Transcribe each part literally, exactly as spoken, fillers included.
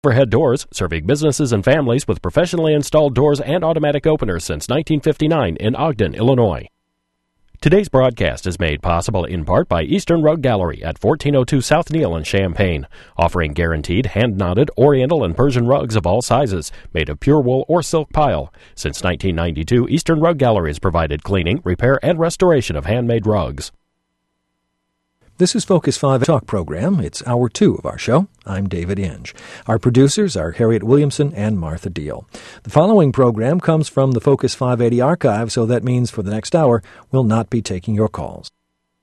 Overhead Doors, serving businesses and families with professionally installed doors and automatic openers since nineteen fifty-nine in Ogden, Illinois. Today's broadcast is made possible in part by Eastern Rug Gallery at fourteen oh two South Neal in Champaign, offering guaranteed hand-knotted Oriental and Persian rugs of all sizes, made of pure wool or silk pile. Since nineteen ninety-two, Eastern Rug Gallery has provided cleaning, repair, and restoration of handmade rugs. This is Focus five Talk program. It's hour two of our show. I'm David Inge. Our producers are Harriet Williamson and Martha Deal. The following program comes from the Focus five eighty archive, so that means for the next hour, we'll not be taking your calls.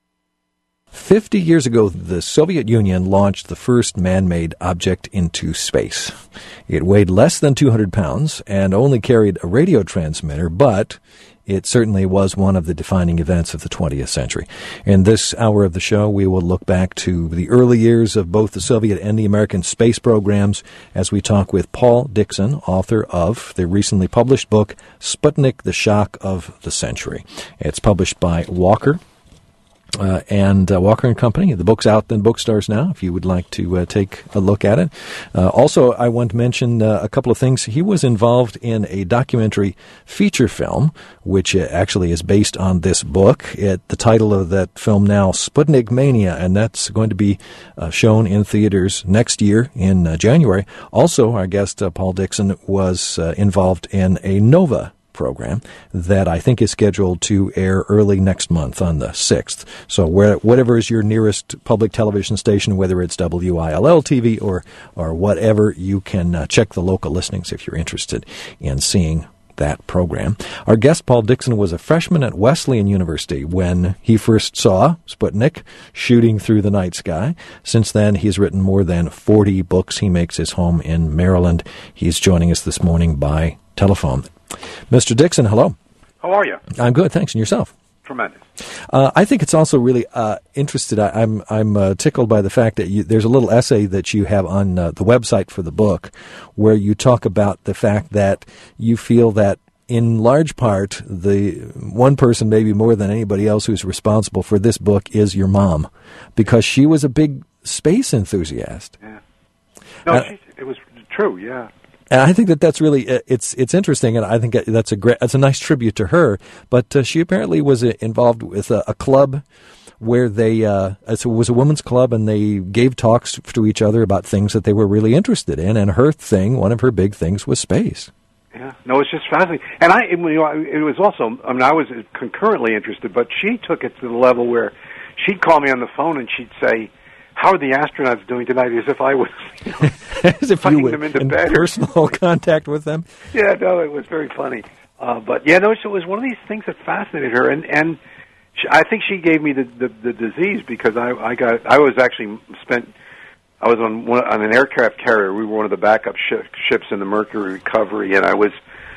Fifty years ago, the Soviet Union launched the first man-made object into space. It weighed less than two hundred pounds and only carried a radio transmitter, but it certainly was one of the defining events of the twentieth century. In this hour of the show, we will look back to the early years of both the Soviet and the American space programs as we talk with Paul Dickson, author of the recently published book, Sputnik, the Shock of the Century. It's published by Walker. Uh, and uh, Walker and Company. The book's out in bookstores now, if you would like to uh, take a look at it. Uh, also, I want to mention uh, a couple of things. He was involved in a documentary feature film, which uh, actually is based on this book. It, the title of that film now, Sputnik Mania, and that's going to be uh, shown in theaters next year in uh, January. Also, our guest, uh, Paul Dickson, was uh, involved in a Nova program that I think is scheduled to air early next month on the sixth. So where, whatever is your nearest public television station, whether it's W I L L T V or, or whatever, you can uh, check the local listings if you're interested in seeing that program. Our guest, Paul Dickson, was a freshman at Wesleyan University when he first saw Sputnik shooting through the night sky. Since then, he's written more than forty books. He makes his home in Maryland. He's joining us this morning by telephone. Mister Dickson, hello. How are you? I'm good, thanks. And yourself? Tremendous. Uh, I think it's also really uh, interested. I, I'm I'm uh, tickled by the fact that you, there's a little essay that you have on uh, the website for the book where you talk about the fact that you feel that in large part the one person, maybe more than anybody else, who's responsible for this book is your mom, because she was a big space enthusiast. Yeah. No, uh, she, it was true. Yeah. And I think that that's really, it's it's interesting, and I think that's a great, that's a nice tribute to her. But uh, she apparently was uh, involved with a, a club where they, uh, it was a women's club, and they gave talks to each other about things that they were really interested in. And her thing, one of her big things, was space. Yeah, no, it's just fascinating. And I, you know, it was also, I mean, I was concurrently interested, but she took it to the level where she'd call me on the phone and she'd say, "How are the astronauts doing tonight?" As if I was, you know, as if you were them into in bed personal contact with them. Yeah, no, it was very funny. Uh, but yeah, no, it was one of these things that fascinated her, and and she, I think she gave me the, the, the disease because I I got I was actually spent I was on one, on an aircraft carrier. We were one of the backup ship, ships in the Mercury recovery, and I was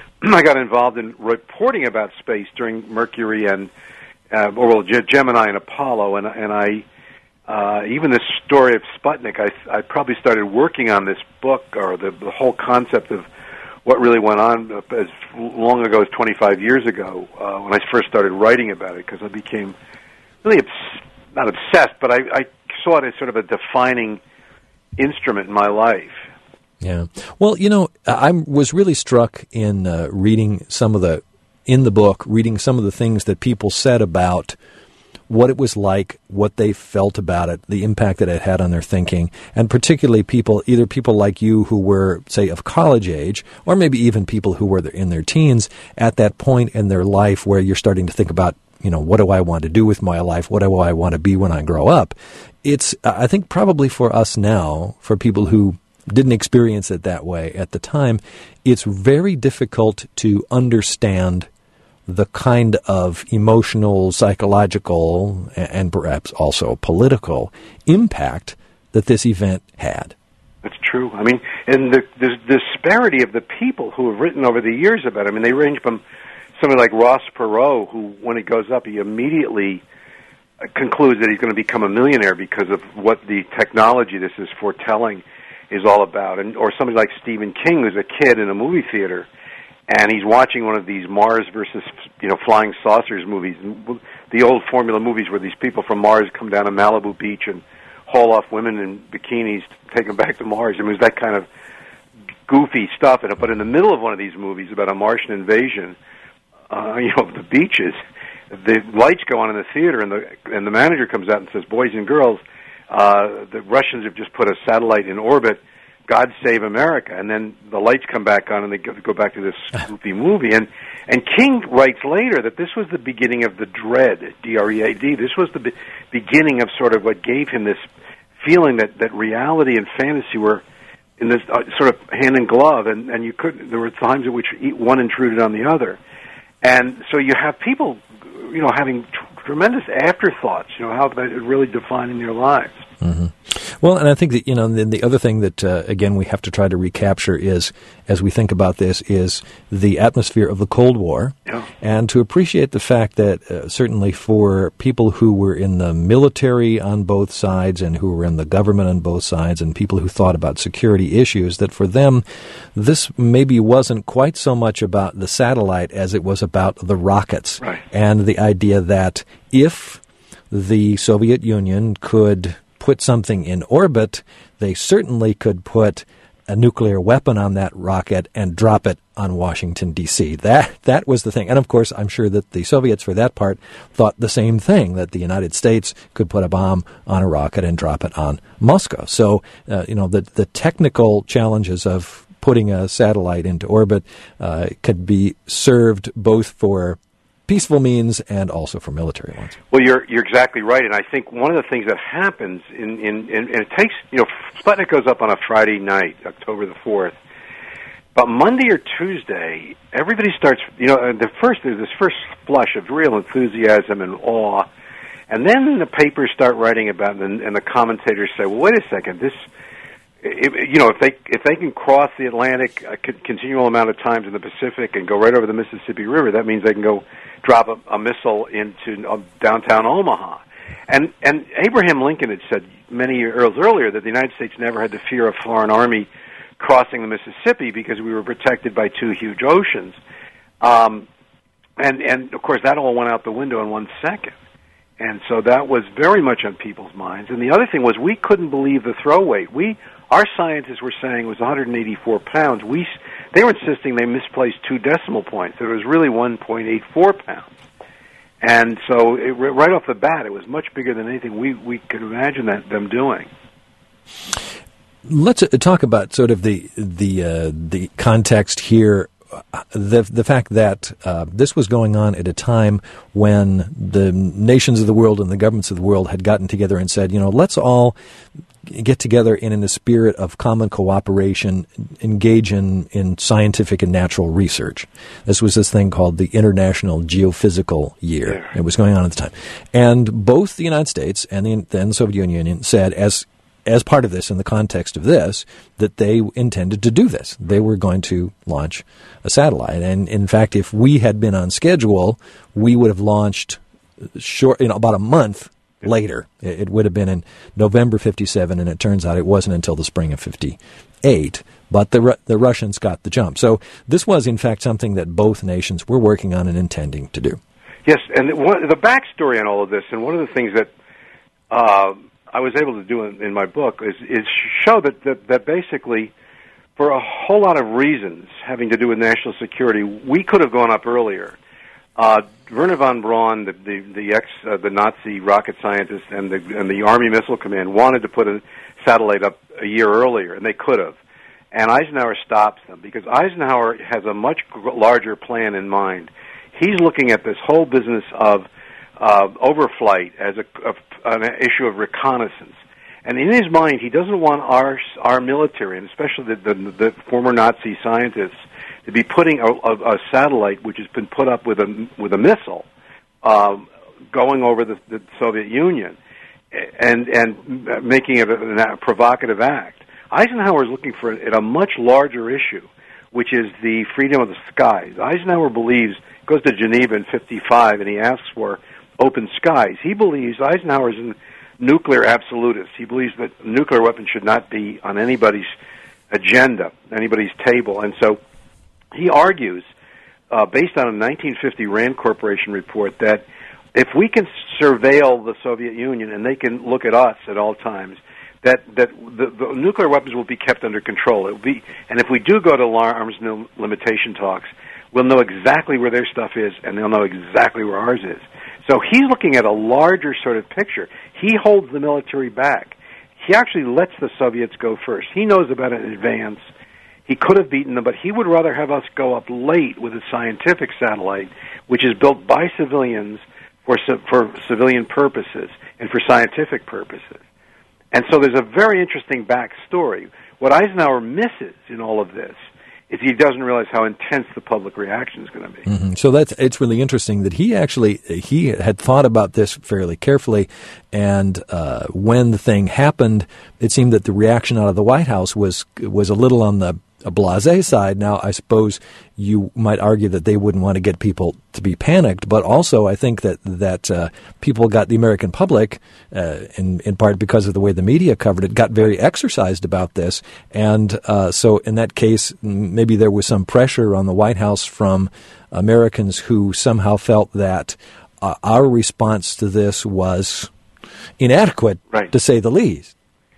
I got involved in reporting about space during Mercury and uh, or well Gemini and Apollo, and and I. Uh, even this story of Sputnik, I, I probably started working on this book, or the, the whole concept of what really went on as long ago as twenty-five years ago, uh, when I first started writing about it, because I became really, obs- not obsessed, but I, I saw it as sort of a defining instrument in my life. Yeah. Well, you know, I was really struck in uh, reading some of the, in the book, reading some of the things that people said about what it was like, what they felt about it, the impact that it had on their thinking, and particularly people, either people like you who were, say, of college age, or maybe even people who were in their teens at that point in their life where you're starting to think about, you know, what do I want to do with my life? What do I want to be when I grow up? It's, I think, probably for us now, for people who didn't experience it that way at the time, it's very difficult to understand the kind of emotional, psychological, and perhaps also political impact that this event had. That's true. I mean, and the, the, the disparity of the people who have written over the years about it. I mean, they range from somebody like Ross Perot, who, when it goes up, he immediately concludes that he's going to become a millionaire because of what the technology this is foretelling is all about. And or somebody like Stephen King, who's a kid in a movie theater, and he's watching one of these Mars versus, you know, flying saucers movies, the old formula movies where these people from Mars come down to Malibu Beach and haul off women in bikinis, take them back to Mars. I mean, it was that kind of goofy stuff in it. But in the middle of one of these movies about a Martian invasion, uh, you know, the beaches, the lights go on in the theater, and the and the manager comes out and says, "Boys and girls, uh, the Russians have just put a satellite in orbit. God save America." And then the lights come back on, and they go, go back to this goofy movie. And and King writes later that this was the beginning of the dread, D R E A D. This was the be- beginning of sort of what gave him this feeling that, that reality and fantasy were in this uh, sort of hand in glove, and, and you couldn't. There were times in which one intruded on the other. And so you have people, you know, having tr- tremendous afterthoughts, you know, how that really defining their lives. Mm-hmm. Well, and I think that, you know, then the other thing that, uh, again, we have to try to recapture is, as we think about this, is the atmosphere of the Cold War, yeah. and to appreciate the fact that uh, certainly for people who were in the military on both sides and who were in the government on both sides and people who thought about security issues, that for them, this maybe wasn't quite so much about the satellite as it was about the rockets. Right. And the idea that if the Soviet Union could put something in orbit, they certainly could put a nuclear weapon on that rocket and drop it on Washington, D C. That that was the thing. And, of course, I'm sure that the Soviets, for that part, thought the same thing, that the United States could put a bomb on a rocket and drop it on Moscow. So, uh, you know, the, the technical challenges of putting a satellite into orbit uh, could be served both for peaceful means and also for military ones. Well, you're you're exactly right, and I think one of the things that happens in, in, in and it takes, you know, Sputnik goes up on a Friday night, October the fourth, but Monday or Tuesday, everybody starts, you know, the first there's this first flush of real enthusiasm and awe, and then the papers start writing about it, and, and the commentators say, well, wait a second, this, It, you know, if they if they can cross the Atlantic a continual amount of times in the Pacific and go right over the Mississippi River, that means they can go drop a, a missile into uh, downtown Omaha. And and Abraham Lincoln had said many years earlier that the United States never had to fear a foreign army crossing the Mississippi because we were protected by two huge oceans. Um, and and of course that all went out the window in one second. And so that was very much on people's minds. And the other thing was we couldn't believe the throw weight. We Our scientists were saying it was one hundred eighty-four pounds. We, they were insisting they misplaced two decimal points, that it was really one point eight four pounds. And so it, right off the bat, it was much bigger than anything we, we could imagine that, them doing. Let's uh, talk about sort of the the uh, the context here. The the fact that uh, this was going on at a time when the nations of the world and the governments of the world had gotten together and said, you know, let's all get together and in the spirit of common cooperation engage in, in scientific and natural research. This was this thing called the International Geophysical Year. Yeah. It was going on at the time. And both the United States and the, then the Soviet Union said, as as part of this, in the context of this, that they intended to do this. They were going to launch a satellite. And in fact, if we had been on schedule, we would have launched short, you know, about a month later. It would have been in November fifty-seven, and it turns out it wasn't until the spring of fifty-eight. But the the Russians got the jump. So this was, in fact, something that both nations were working on and intending to do. Yes, and one, the backstory on all of this, and one of the things that uh, I was able to do in, in my book is, is show that, that, that basically, for a whole lot of reasons having to do with national security, we could have gone up earlier. Uh, Wernher von Braun, the the, the ex uh, the Nazi rocket scientist, and the and the Army Missile Command wanted to put a satellite up a year earlier, and they could have. And Eisenhower stops them because Eisenhower has a much larger plan in mind. He's looking at this whole business of uh, overflight as a, of, an issue of reconnaissance. And in his mind, he doesn't want our our military, and especially the, the, the former Nazi scientists, to be putting a, a, a satellite which has been put up with a with a missile um, going over the, the Soviet Union and and making it a, a provocative act. Eisenhower is looking for a, at a much larger issue, which is the freedom of the skies. Eisenhower believes, goes to Geneva in fifty-five, and he asks for open skies. He believes, Eisenhower is a nuclear absolutist. He believes that nuclear weapons should not be on anybody's agenda, anybody's table. And so he argues, uh, based on a nineteen fifty Rand Corporation report, that if we can surveil the Soviet Union and they can look at us at all times, that that the, the nuclear weapons will be kept under control. It will be, and if we do go to arms no limitation talks, we'll know exactly where their stuff is, and they'll know exactly where ours is. So he's looking at a larger sort of picture. He holds the military back. He actually lets the Soviets go first. He knows about it in advance. He could have beaten them, but he would rather have us go up late with a scientific satellite, which is built by civilians for for civilian purposes and for scientific purposes. And so there's a very interesting backstory. What Eisenhower misses in all of this is he doesn't realize how intense the public reaction is going to be. Mm-hmm. So that's it's really interesting that he actually he had thought about this fairly carefully, and uh, when the thing happened, it seemed that the reaction out of the White House was was a little on the a blasé side. Now, I suppose you might argue that they wouldn't want to get people to be panicked, but also I think that that uh, people got the American public, uh, in in part because of the way the media covered it, got very exercised about this, and uh, so in that case, maybe there was some pressure on the White House from Americans who somehow felt that uh, our response to this was inadequate, right, to say the least.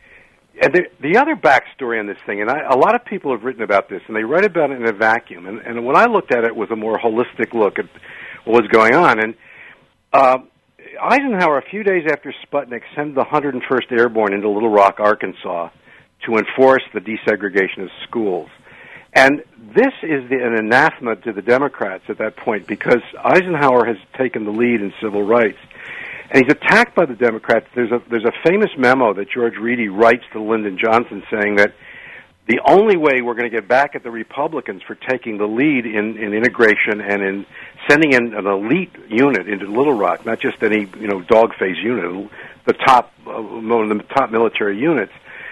And the, the other backstory on this thing, and I, a lot of people have written about this, and they write about it in a vacuum. And, and when I looked at it with a more holistic look at what was going on, and uh, Eisenhower, a few days after Sputnik, sent the one hundred first Airborne into Little Rock, Arkansas, to enforce the desegregation of schools. And this is the, an anathema to the Democrats at that point, because Eisenhower has taken the lead in civil rights. And he's attacked by the Democrats. There's a there's a famous memo that George Reedy writes to Lyndon Johnson saying that the only way we're going to get back at the Republicans for taking the lead in, in integration and in sending in an elite unit into Little Rock, not just any you know dog face unit, the top uh, one of the top military units.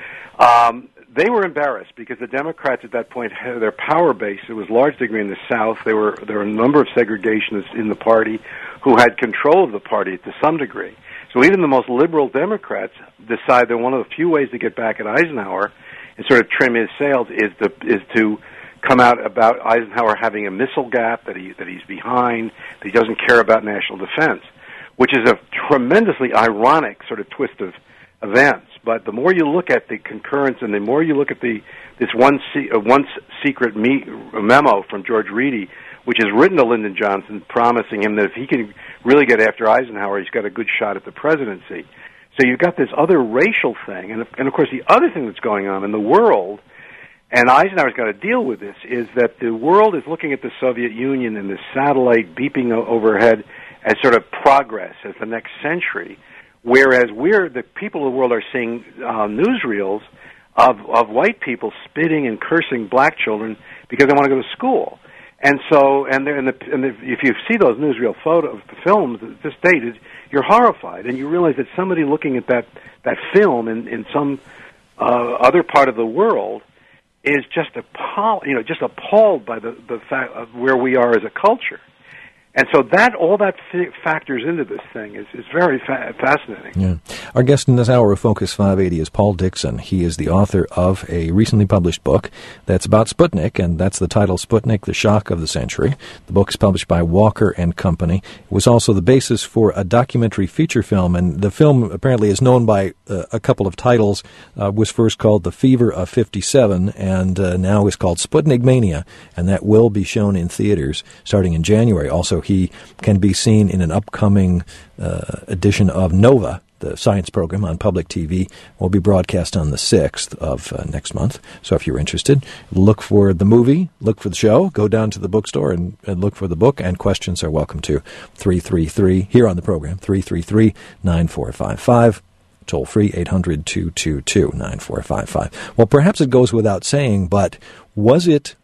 Um, they were embarrassed because the Democrats at that point had their power base. It was large degree in the South. There were there were a number of segregationists in the party who had control of the party to some degree. So even the most liberal Democrats decide that one of the few ways to get back at Eisenhower and sort of trim his sails is to is to come out about Eisenhower having a missile gap, that he that he's behind, that he doesn't care about national defense, which is a tremendously ironic sort of twist of events. But the more you look at the concurrence, and the more you look at the this one se- uh, one secret me- memo from George Reedy, which is written to Lyndon Johnson, promising him that if he can really get after Eisenhower, he's got a good shot at the presidency. So you've got this other racial thing, and, and of course the other thing that's going on in the world, and Eisenhower's got to deal with this, is that the world is looking at the Soviet Union and the satellite beeping overhead as sort of progress, as the next century, whereas we're, the people of the world are seeing uh, newsreels of, of white people spitting and cursing black children because they want to go to school. And so, and, and, the, and the, if you see those newsreel photo films at this date, it, you're horrified, and you realize that somebody looking at that that film in, in some uh, other part of the world is just appalled, you know, just appalled by the the fact of where we are as a culture. And so that all that f- factors into this thing is, is very fa- fascinating. Yeah. Our guest in this hour of Focus five eighty is Paul Dickson. He is the author of a recently published book that's about Sputnik, and that's the title, Sputnik, the Shock of the Century. The book is published by Walker and Company. It was also the basis for a documentary feature film, and the film apparently is known by uh, a couple of titles. Uh, was first called The Fever of fifty-seven, and uh, now is called Sputnik Mania, and that will be shown in theaters starting in January. Also, he can be seen in an upcoming uh, edition of Nova, the science program on public T V. Will be broadcast on the sixth of uh, next month. So if you're interested, look for the movie, look for the show, go down to the bookstore and, and look for the book, and questions are welcome to three three three, here on the program, three three three, nine four five five. Toll free, eight hundred, two two two, nine four five five. Well, perhaps it goes without saying, but was it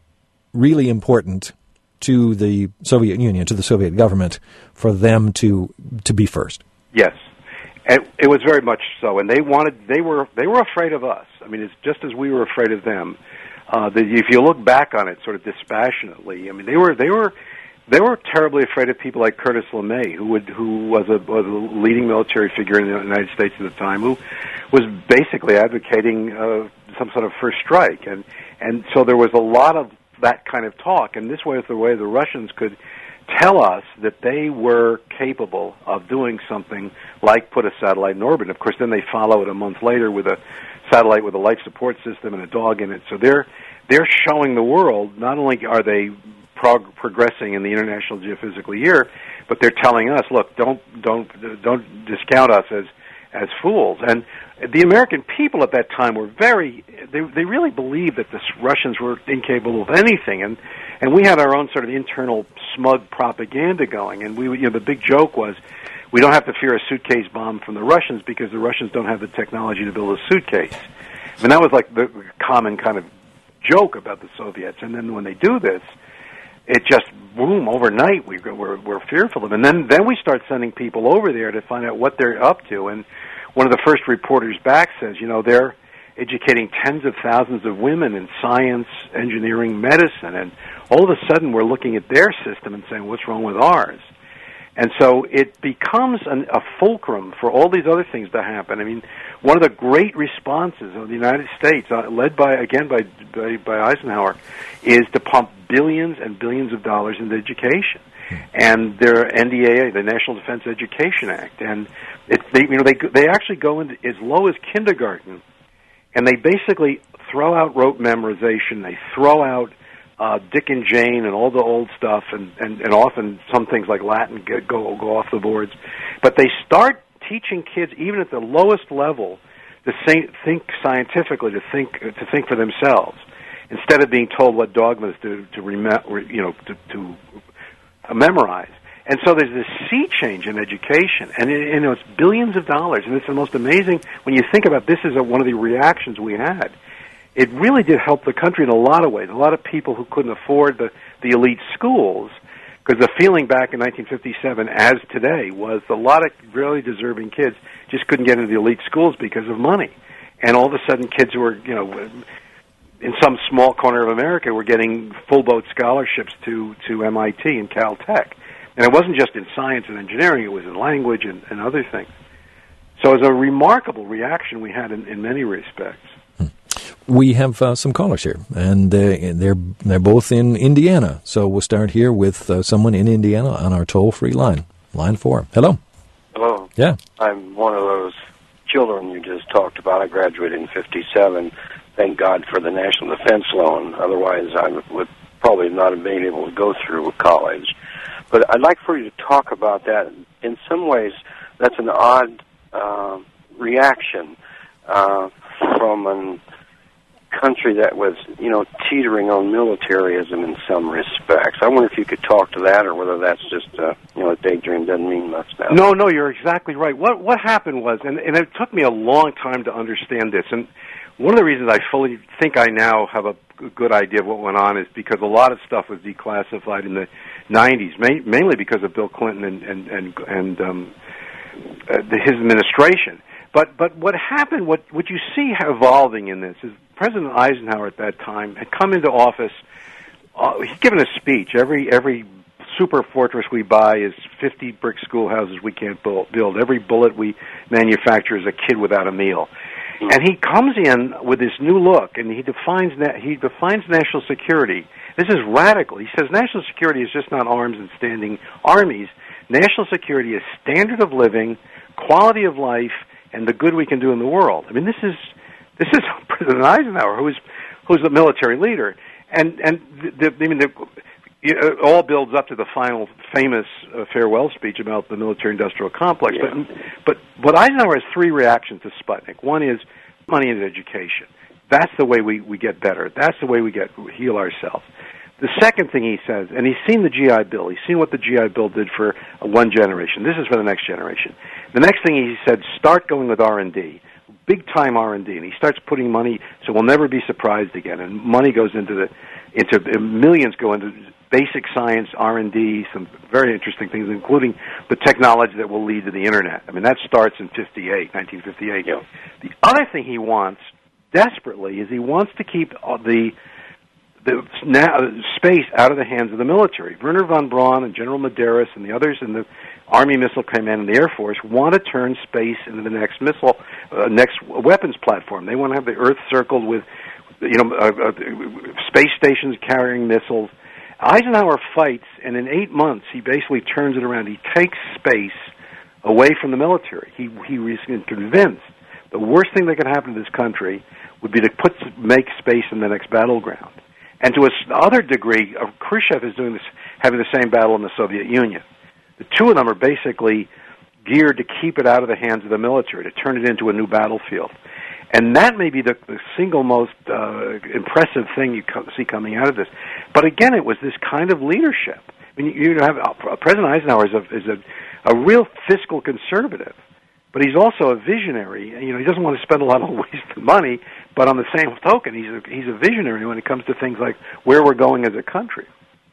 really important to the Soviet Union, to the Soviet government, for them to to be first? Yes, it, it was very much so, and they wanted. They were they were afraid of us. I mean, it's just as we were afraid of them. Uh, the, if you look back on it, sort of dispassionately, I mean, they were they were they were terribly afraid of people like Curtis LeMay, who would who was a, was a leading military figure in the United States at the time, who was basically advocating uh, some sort of first strike, and and so there was a lot of that kind of talk, and this was the way the Russians could tell us that they were capable of doing something like put a satellite in orbit. Of course, then they follow it a month later with a satellite with a life support system and a dog in it. So they're they're showing the world, not only are they prog- progressing in the International Geophysical Year, but they're telling us, look, don't don't don't discount us as as fools. And the American people at that time were very, they they really believed that the Russians were incapable of anything, and and we had our own sort of internal smug propaganda going, and we, you know, the big joke was, we don't have to fear a suitcase bomb from the Russians because the Russians don't have the technology to build a suitcase. I mean, that was like the common kind of joke about the Soviets, and then when they do this, it just, boom, overnight, we, we're, we're fearful of them. And then, then we start sending people over there to find out what they're up to. And one of the first reporters back says, you know, they're educating tens of thousands of women in science, engineering, medicine. And all of a sudden we're looking at their system and saying, what's wrong with ours? And so it becomes an, a fulcrum for all these other things to happen. I mean, one of the great responses of the United States, uh, led by, again, by, by, by Eisenhower, is to pump billions and billions of dollars into education. And their N D A A, the National Defense Education Act, and it, they, you know, they they actually go into as low as kindergarten, and they basically throw out rote memorization. They throw out uh, Dick and Jane and all the old stuff, and, and, and often some things like Latin get, go go off the boards. But they start teaching kids, even at the lowest level, to think, think scientifically, to think to think for themselves, instead of being told what dogmas to to remember, you know, to, to memorize. And so there's this sea change in education, and it, you know, it's billions of dollars, and it's the most amazing when you think about this is a, one of the reactions we had. It really did help the country in a lot of ways. A lot of people who couldn't afford the, the elite schools, because the feeling back in nineteen fifty-seven, as today, was a lot of really deserving kids just couldn't get into the elite schools because of money. And all of a sudden kids who were, you know, in some small corner of America, were getting full-boat scholarships to, to M I T and Caltech. And it wasn't just in science and engineering, it was in language and, and other things. So it was a remarkable reaction we had in, in many respects. We have uh, some callers here, and uh, they're they're both in Indiana. So we'll start here with uh, someone in Indiana on our toll-free line, line four. Hello. Hello. Yeah. I'm one of those children you just talked about. I graduated in fifty-seven. Thank God for the National Defense Loan. Otherwise, I would probably not have been able to go through college. But I'd like for you to talk about that. In some ways, that's an odd uh, reaction uh, from a country that was, you know, teetering on militarism in some respects. I wonder if you could talk to that, or whether that's just, uh, you know, a daydream doesn't mean much now. No, no, you're exactly right. What what happened was, and, and it took me a long time to understand this, and one of the reasons I fully think I now have a good idea of what went on is because a lot of stuff was declassified in the nineties, ma- mainly because of Bill Clinton and and and, and um, uh, his administration. But but what happened, what what you see evolving in this is President Eisenhower at that time had come into office. Uh, he'd given a speech. Every every super fortress we buy is fifty brick schoolhouses we can't build. Every bullet we manufacture is a kid without a meal. And he comes in with this new look, and he defines na- he defines national security. This is radical. He says national security is just not arms and standing armies. National security is standard of living, quality of life, and the good we can do in the world. I mean, this is this is President Eisenhower, who is who's the military leader, and and the, the, I mean, the, it all builds up to the final famous uh, farewell speech about the military-industrial complex. Yeah. But, but but Eisenhower has three reactions to Sputnik. One is money into education. That's the way we, we get better. That's the way we get we heal ourselves. The second thing he says, and he's seen the G I Bill. He's seen what the G I Bill did for uh, one generation. This is for the next generation. The next thing he said, start going with R and D. Big-time R and D, and he starts putting money, so we'll never be surprised again. And money goes into the, into millions go into basic science, R and D, some very interesting things, including the technology that will lead to the Internet. I mean, that starts in fifty-eight, nineteen fifty-eight. Yeah. The other thing he wants, desperately, is he wants to keep the the now, space out of the hands of the military. Wernher von Braun and General Medeiros and the others in the Army Missile Command and the Air Force want to turn space into the next missile, uh, next weapons platform. They want to have the Earth circled with, you know, uh, uh, space stations carrying missiles. Eisenhower fights, and in eight months, he basically turns it around. He takes space away from the military. He he was convinced the worst thing that could happen to this country would be to put make space in the next battleground. And to another degree, uh, Khrushchev is doing this, having the same battle in the Soviet Union. The two of them are basically geared to keep it out of the hands of the military, to turn it into a new battlefield. And that may be the, the single most uh, impressive thing you co- see coming out of this. But again, it was this kind of leadership. I mean, you have uh, President Eisenhower is a, is a, a real fiscal conservative, but he's also a visionary. You know, he doesn't want to spend a lot of wasted money, but on the same token, he's a, he's a visionary when it comes to things like where we're going as a country.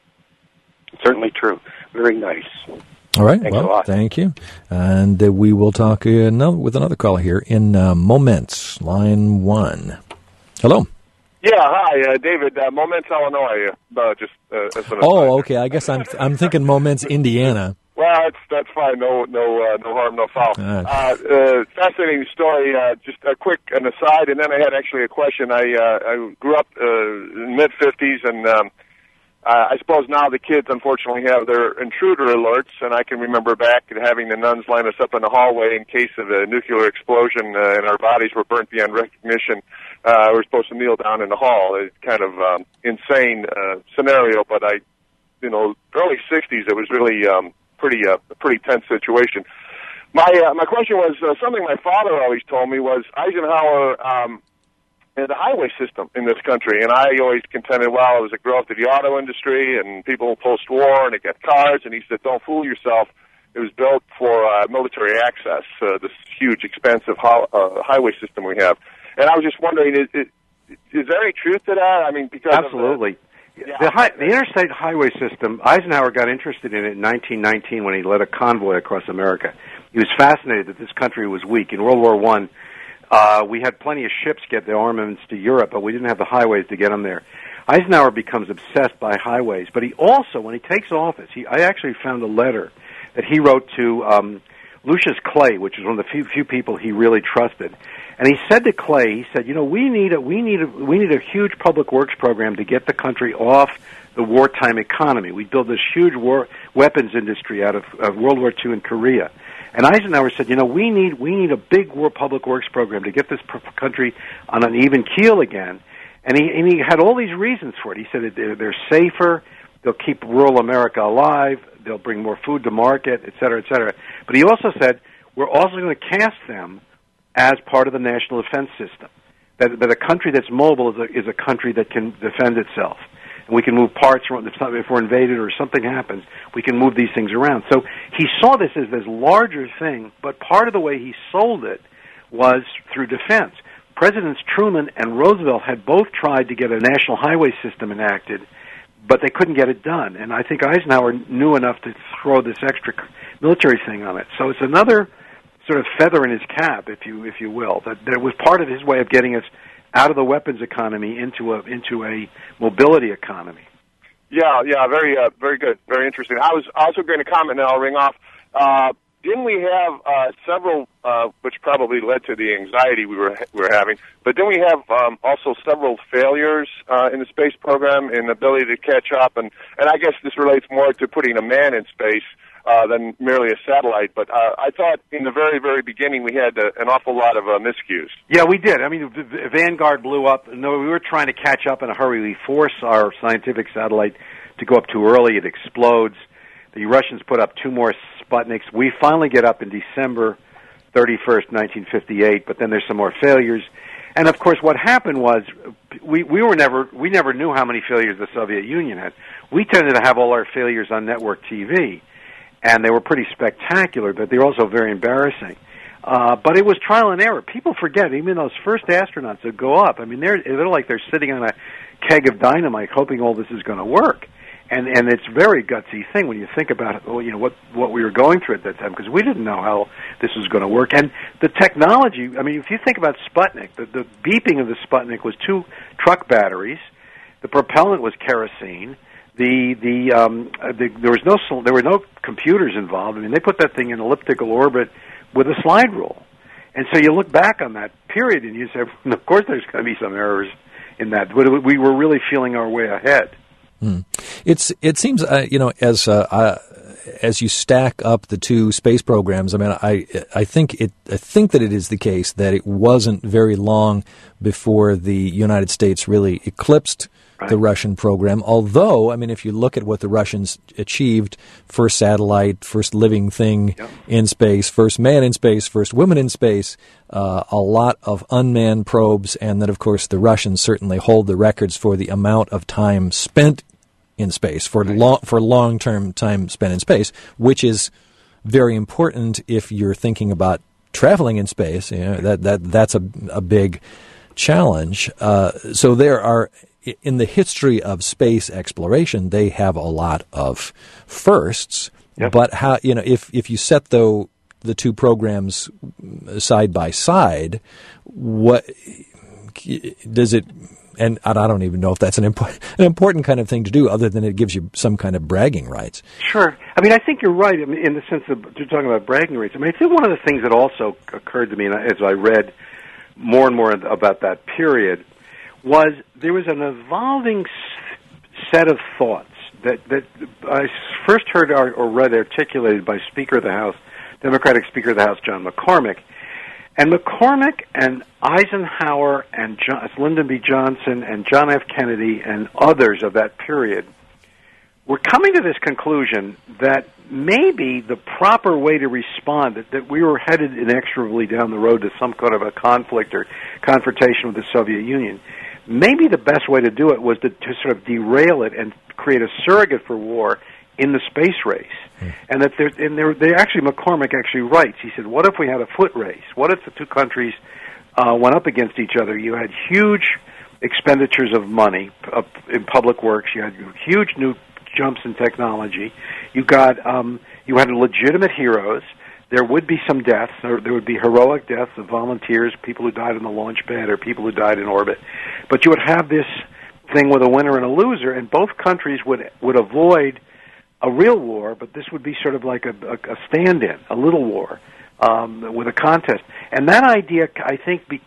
Certainly true. Very nice. All right. Thanks well, a lot. Thank you. And uh, we will talk uh, another, with another caller here in uh, Moments, line one. Hello. Yeah, hi, uh, David. Uh, Moments, Illinois. Uh, just uh, as an Oh, aside. okay. I guess I'm I'm thinking Moments, Indiana. Well, that's that's fine. No, no, uh, no harm, no foul. All right. Uh, uh, fascinating story. Uh, just a quick an aside, and then I had actually a question. I uh, I grew up uh, in mid fifties, and um, uh, I suppose now the kids unfortunately have their intruder alerts, and I can remember back at having the nuns line us up in the hallway in case of a nuclear explosion uh, and our bodies were burnt beyond recognition. Uh, we were supposed to kneel down in the hall. It's kind of um, insane uh, scenario, but I, you know, early sixties, it was really um, pretty uh, a pretty tense situation. My uh, my question was uh, something my father always told me was Eisenhower um, and the highway system in this country, and I always contended, well, it was a growth of the auto industry and people post-war, and they got cars, and he said, don't fool yourself. It was built for uh, military access, uh, this huge, expensive ho- uh, highway system we have. And I was just wondering, is, is, is there any truth to that? I mean, because Absolutely. Of the, yeah. The, high, the interstate highway system, Eisenhower got interested in it in nineteen nineteen when he led a convoy across America. He was fascinated that this country was weak. In World War One, uh, we had plenty of ships get the armaments to Europe, but we didn't have the highways to get them there. Eisenhower becomes obsessed by highways, but he also, when he takes office, he, I actually found a letter that he wrote to um, Lucius Clay, which is one of the few, few people he really trusted. And he said to Clay, he said, you know, we need a we need a we need a huge public works program to get the country off the wartime economy. We built this huge war weapons industry out of, of World War Two in Korea. And Eisenhower said, you know, we need we need a big war public works program to get this country on an even keel again. And he and he had all these reasons for it. He said they're, they're safer, they'll keep rural America alive, they'll bring more food to market, et cetera, et cetera. But he also said we're also going to cast them as part of the national defense system. That, that a country that's mobile is a, is a country that can defend itself. And we can move parts around. If, if we're invaded or something happens, we can move these things around. So he saw this as this larger thing, but part of the way he sold it was through defense. Presidents Truman and Roosevelt had both tried to get a national highway system enacted, but they couldn't get it done. And I think Eisenhower knew enough to throw this extra military thing on it. So it's another sort of feather in his cap, if you if you will, that that was part of his way of getting us out of the weapons economy into a into a mobility economy. Yeah, yeah, very, uh, very good, very interesting. I was also going to comment, and I'll ring off. Uh, didn't we have uh, several, uh, which probably led to the anxiety we were we were having? But didn't we have um, also several failures uh, in the space program in the ability to catch up? And and I guess this relates more to putting a man in space Uh, than merely a satellite. But uh, I thought in the very, very beginning we had uh, an awful lot of uh, miscues. Yeah, we did. I mean, v- v- Vanguard blew up. No, we were trying to catch up in a hurry. We force our scientific satellite to go up too early. It explodes. The Russians put up two more Sputniks. We finally get up in December thirty-first, nineteen fifty-eight, but then there's some more failures. And of course, what happened was we, we were never we never knew how many failures the Soviet Union had. We tended to have all our failures on network T V. And they were pretty spectacular, but they were also very embarrassing. Uh, but it was trial and error. People forget, even those first astronauts that go up, I mean, they're, they're like they're sitting on a keg of dynamite hoping all this is going to work. And and it's a very gutsy thing when you think about it, well, you know, what, what we were going through at that time, because we didn't know how this was going to work. And the technology, I mean, if you think about Sputnik, the, the beeping of the Sputnik was two truck batteries. The propellant was kerosene. The the, um, the there was no there were no computers involved. I mean, they put that thing in elliptical orbit with a slide rule, and so you look back on that period and you say, of course, there's going to be some errors in that. But we were really feeling our way ahead. Hmm. It's it seems uh, you know as uh, uh, as you stack up the two space programs, I mean, I I think it I think that it is the case that it wasn't very long before the United States really eclipsed the Russian program. Although, I mean, if you look at what the Russians achieved, first satellite, first living thing yep. in space, first man in space, first woman in space, uh, a lot of unmanned probes, and then, of course, the Russians certainly hold the records for the amount of time spent in space, for, right. long, for long-term time spent in space, which is very important if you're thinking about traveling in space. You know, that, that, that's a, a big challenge. Uh, so there are... In the history of space exploration, they have a lot of firsts. Yep. But how you know if, if you set though the two programs side by side, what does it? And I don't even know if that's an important an important kind of thing to do, other than it gives you some kind of bragging rights. Sure. I mean, I think you're right. I mean, in the sense of you're talking about bragging rights. I mean, I think one of the things that also occurred to me as I read more and more about that period was there was an evolving set of thoughts that, that I first heard or, or read articulated by Speaker of the House, Democratic Speaker of the House, John McCormack. And McCormack and Eisenhower and John, Lyndon B. Johnson and John F. Kennedy and others of that period were coming to this conclusion that maybe the proper way to respond, that, that we were headed inexorably down the road to some kind of a conflict or confrontation with the Soviet Union, maybe the best way to do it was to, to sort of derail it and create a surrogate for war in the space race. Mm. And that there, and there, they actually, McCormack actually writes, he said, what if we had a foot race? What if the two countries uh, went up against each other? You had huge expenditures of money uh, in public works. You had huge new jumps in technology. You got, um, you had legitimate heroes. There would be some deaths. Or there would be heroic deaths of volunteers, people who died on the launch pad or people who died in orbit. But you would have this thing with a winner and a loser, and both countries would would avoid a real war, but this would be sort of like a, a, a stand-in, a little war, um, with a contest. And that idea, I think, be,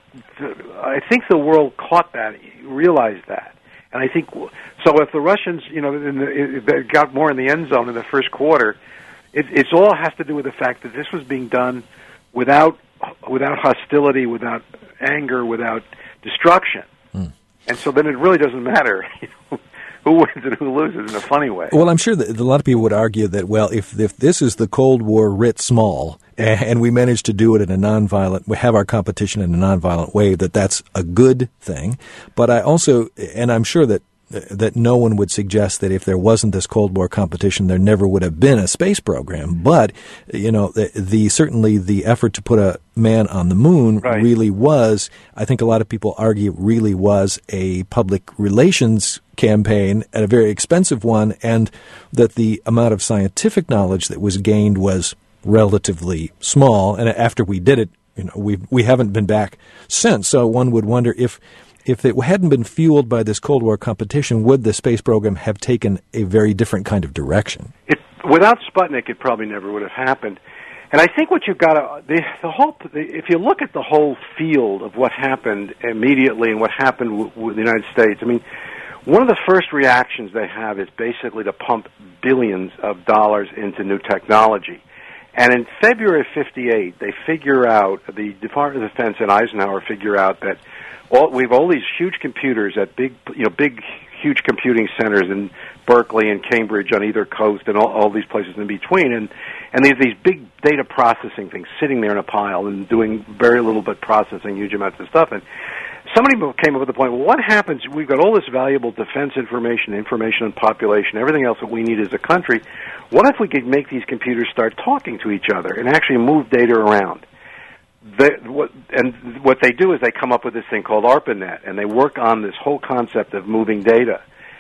I think the world caught that, realized that. And I think, so if the Russians, you know, in the, it got more in the end zone in the first quarter, It it's all has to do with the fact that this was being done without without hostility, without anger, without destruction. Mm. And so then it really doesn't matter you know, who wins and who loses in a funny way. Well, I'm sure that a lot of people would argue that, well, if if this is the Cold War writ small, and we managed to do it in a nonviolent, we have our competition in a nonviolent way, that that's a good thing. But I also, and I'm sure that that no one would suggest that if there wasn't this Cold War competition, there never would have been a space program. But, you know, the, the certainly the effort to put a man on the moon right. really was, I think a lot of people argue, really was a public relations campaign, and a very expensive one, and that the amount of scientific knowledge that was gained was relatively small. And after we did it, you know, we we haven't been back since. So one would wonder if If it hadn't been fueled by this Cold War competition, would the space program have taken a very different kind of direction? It, without Sputnik, it probably never would have happened. And I think what you've got to, the, the whole, the, if you look at the whole field of what happened immediately and what happened w- with the United States, I mean, one of the first reactions they have is basically to pump billions of dollars into new technology. And in February of fifty-eight, they figure out, the Department of Defense and Eisenhower figure out that all, we have all these huge computers at big, you know, big, huge computing centers in Berkeley and Cambridge on either coast and all, all these places in between. And, and there's these big data processing things sitting there in a pile and doing very little but processing huge amounts of stuff. And somebody came up with the point, well, what happens, we've got all this valuable defense information, information on population, everything else that we need as a country. What if we could make these computers start talking to each other and actually move data around? They, what, and what they do is they come up with this thing called ARPANET, and they work on this whole concept of moving data.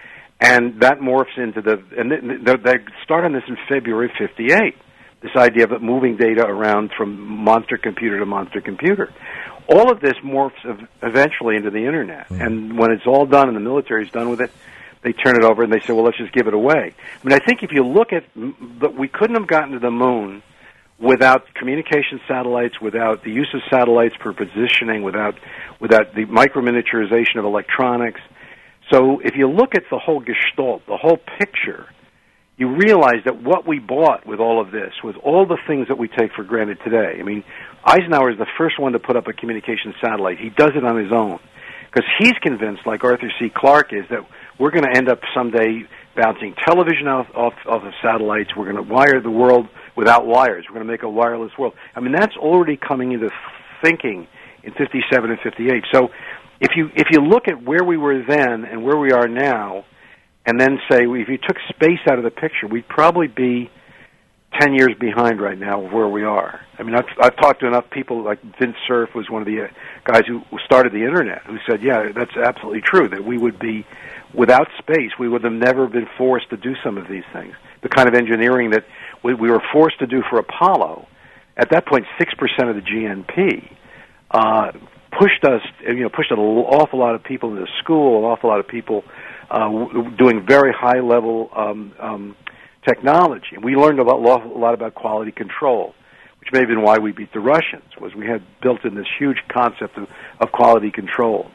And that morphs into the, and they, they start on this in February of fifty-eight, this idea of moving data around from monster computer to monster computer. All of this morphs eventually into the Internet. Mm. And when it's all done and the military's done with it, they turn it over and they say, well, let's just give it away. I mean, I think if you look at, but we couldn't have gotten to the moon without communication satellites, without the use of satellites for positioning, without without the microminiaturization of electronics. So if you look at the whole gestalt, the whole picture, you realize that what we bought with all of this, with all the things that we take for granted today, I mean, Eisenhower is the first one to put up a communication satellite. He does it on his own because he's convinced, like Arthur C. Clarke is, that we're going to end up someday bouncing television off, off, off of satellites. We're going to wire the world without wires. We're going to make a wireless world. I mean, that's already coming into thinking in fifty-seven and fifty-eight. So if you if you look at where we were then and where we are now, and then say, if you took space out of the picture, we'd probably be ten years behind right now of where we are. I mean, I've, I've talked to enough people, like Vince Cerf was one of the uh, guys who started the Internet, who said, yeah, that's absolutely true, that we would be, without space, we would have never been forced to do some of these things. The kind of engineering that we, we were forced to do for Apollo, at that point, six percent of the G N P, uh, pushed us, you know, pushed an awful lot of people into school, an awful lot of people uh, w- doing very high-level um, um, technology. And we learned a lot, a lot about quality control, which may have been why we beat the Russians, was we had built in this huge concept of, of quality control.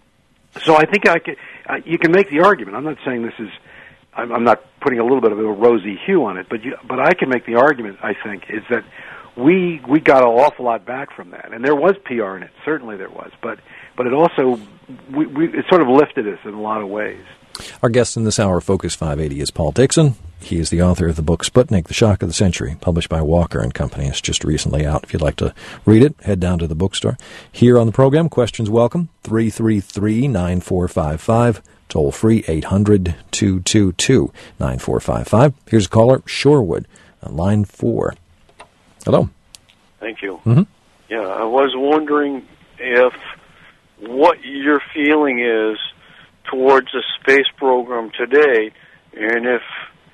So I think I can, uh, you can make the argument. I'm not saying this is, I'm, I'm not putting a little bit of a rosy hue on it, but you, but I can make the argument, I think, is that we we got an awful lot back from that. And there was P R in it, certainly there was, but but it also, we, we, it sort of lifted us in a lot of ways. Our guest in this hour of Focus five eighty is Paul Dickson. He is the author of the book Sputnik, The Shock of the Century, published by Walker and Company. It's just recently out. If you'd like to read it, head down to the bookstore. Here on the program, questions welcome, three three three, nine four five five, toll free, eight hundred, two two two, nine four five five. Here's a caller, Shorewood, on line four. Hello. Thank you. Mm-hmm. Yeah, I was wondering if what your feeling is towards the space program today, and if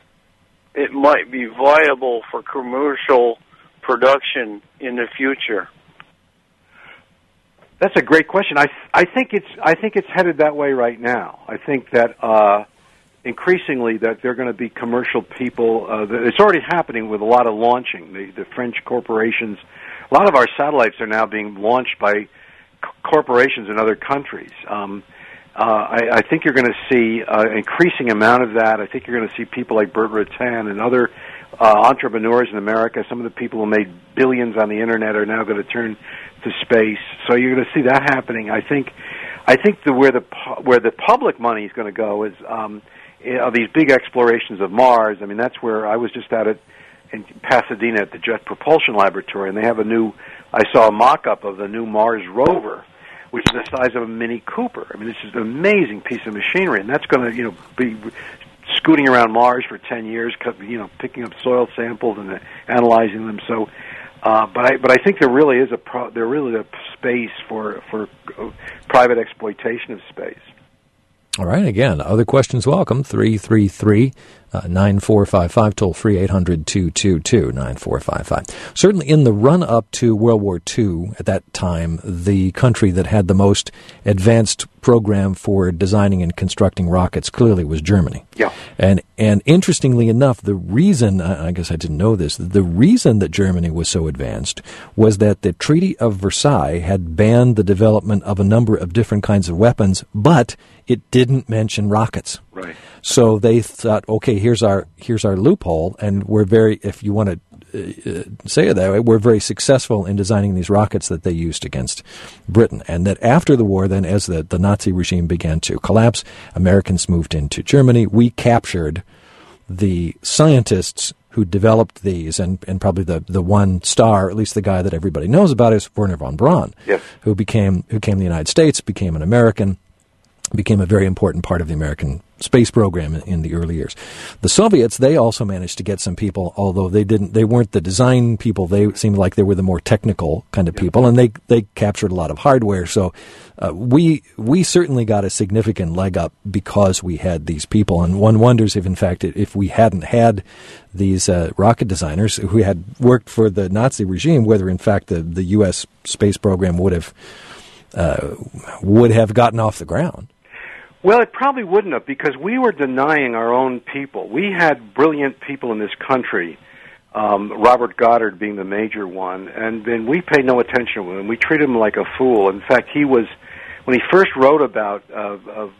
it might be viable for commercial production in the future. That's a great question. I I think it's I think it's headed that way right now. I think that uh, increasingly that they're going to be commercial people. Uh, it's already happening with a lot of launching. The, the French corporations, a lot of our satellites are now being launched by c- corporations in other countries. Um, Uh, I, I think you're going to see uh, an increasing amount of that. I think you're going to see people like Burt Rutan and other uh, entrepreneurs in America. Some of the people who made billions on the internet are now going to turn to space. So you're going to see that happening. I think, I think the, where the where the public money is going to go is um, you know, these big explorations of Mars. I mean, that's where I was just at it in Pasadena at the Jet Propulsion Laboratory, and they have a new. I saw a mock-up of the new Mars rover, which is the size of a Mini Cooper. I mean, this is an amazing piece of machinery, and that's going to, you know, be scooting around Mars for ten years, you know, picking up soil samples and analyzing them. So, uh, but I, but I think there really is a pro, there really is a space for for private exploitation of space. All right. Again, other questions welcome. three three three, nine four five five, toll free, eight hundred, two two two, nine four five five. Certainly in the run-up to World War Two, at that time, the country that had the most advanced program for designing and constructing rockets clearly was Germany. Yeah. And and interestingly enough, the reason, I guess I didn't know this, the reason that Germany was so advanced was that the Treaty of Versailles had banned the development of a number of different kinds of weapons, but it didn't mention rockets. Right. So they thought, okay, here's our here's our loophole, and we're very, if you want to uh, say it that way, we're very successful in designing these rockets that they used against Britain. And that after the war, then, as the, the Nazi regime began to collapse, Americans moved into Germany. We captured the scientists who developed these, and, and probably the, the one star, at least the guy that everybody knows about, is Wernher von Braun, yes. who became who came to the United States, became an American, became a very important part of the American space program in, in the early years. The Soviets, they also managed to get some people, although they didn't, they weren't the design people. They seemed like they were the more technical kind of people, and they they captured a lot of hardware. So uh, we we certainly got a significant leg up because we had these people. And one wonders if, in fact, if we hadn't had these uh, rocket designers who had worked for the Nazi regime, whether in fact the the U S space program would have uh, would have gotten off the ground. Well, it probably wouldn't have, because we were denying our own people. We had brilliant people in this country, um, Robert Goddard being the major one, and then we paid no attention to him. We treated him like a fool. In fact, he was when he first wrote about uh, of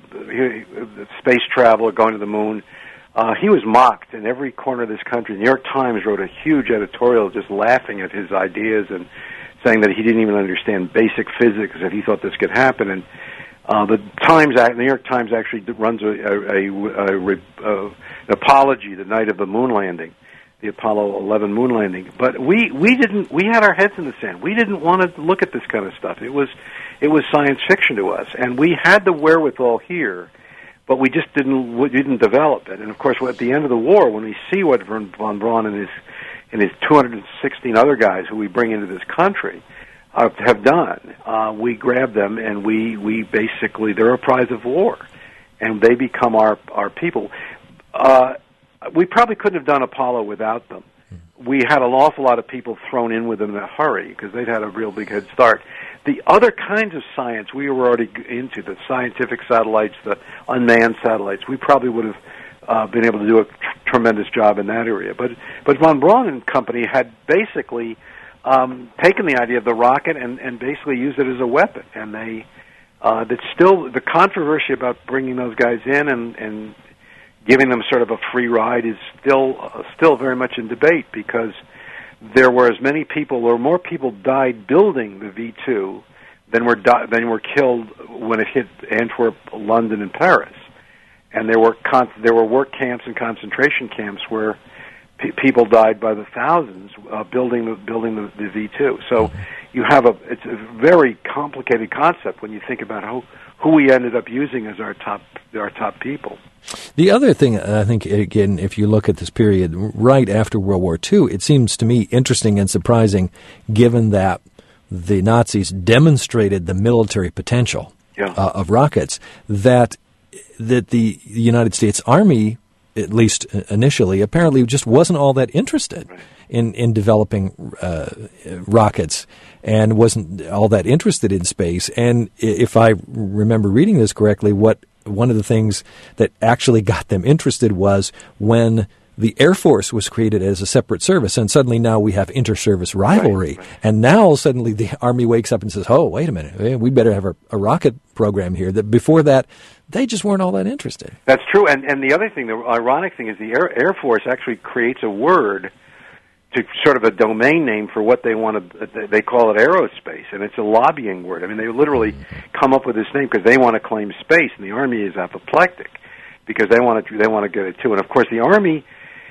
uh, space travel or going to the moon, uh, he was mocked in every corner of this country. The New York Times wrote a huge editorial just laughing at his ideas and saying that he didn't even understand basic physics, that he thought this could happen. And uh, the Times, the New York Times, actually runs a, a, a, a, a an apology the night of the moon landing, the Apollo eleven moon landing. But we we didn't we had our heads in the sand. We didn't want to look at this kind of stuff. It was it was science fiction to us, and we had the wherewithal here, but we just didn't we didn't develop it. And of course, at the end of the war, when we see what von Braun and his and his two hundred sixteen other guys who we bring into this country uh, have done, uh, we grab them and we we basically they're a prize of war, and they become our our people. Uh, we probably couldn't have done Apollo without them. We had an awful lot of people thrown in with them in a hurry because they'd had a real big head start. The other kinds of science we were already into, the scientific satellites, the unmanned satellites, we probably would have uh, been able to do a tr- tremendous job in that area. But but von Braun and company had basically um, taken the idea of the rocket and, and basically used it as a weapon. And they uh, that's still the controversy about bringing those guys in and, and giving them sort of a free ride is still uh, still very much in debate because there were as many people or more people died building the V two than were di- than were killed when it hit Antwerp, London, and Paris. And there were con- there were work camps and concentration camps where pe- people died by the thousands uh, building the building the, the V two. So you have a it's a very complicated concept when you think about who who we ended up using as our top our top people. The other thing, I think, again, if you look at this period right after World War Two, it seems to me interesting and surprising, given that the Nazis demonstrated the military potential yeah. uh, of rockets, that that the United States Army, at least initially, apparently just wasn't all that interested right. in, in developing uh, rockets and wasn't all that interested in space. And if I remember reading this correctly, what one of the things that actually got them interested was when the Air Force was created as a separate service, and suddenly now we have inter-service rivalry. Right, right. And now suddenly the Army wakes up and says, oh, wait a minute, we better have a, a rocket program here. That before that, they just weren't all that interested. That's true. And, and the other thing, the ironic thing is the Air, Air Force actually creates a word to sort of a domain name for what they want to, they call it aerospace, and it's a lobbying word. I mean, they literally come up with this name because they want to claim space, and the Army is apoplectic because they want to, they want to get it too. And of course, the Army,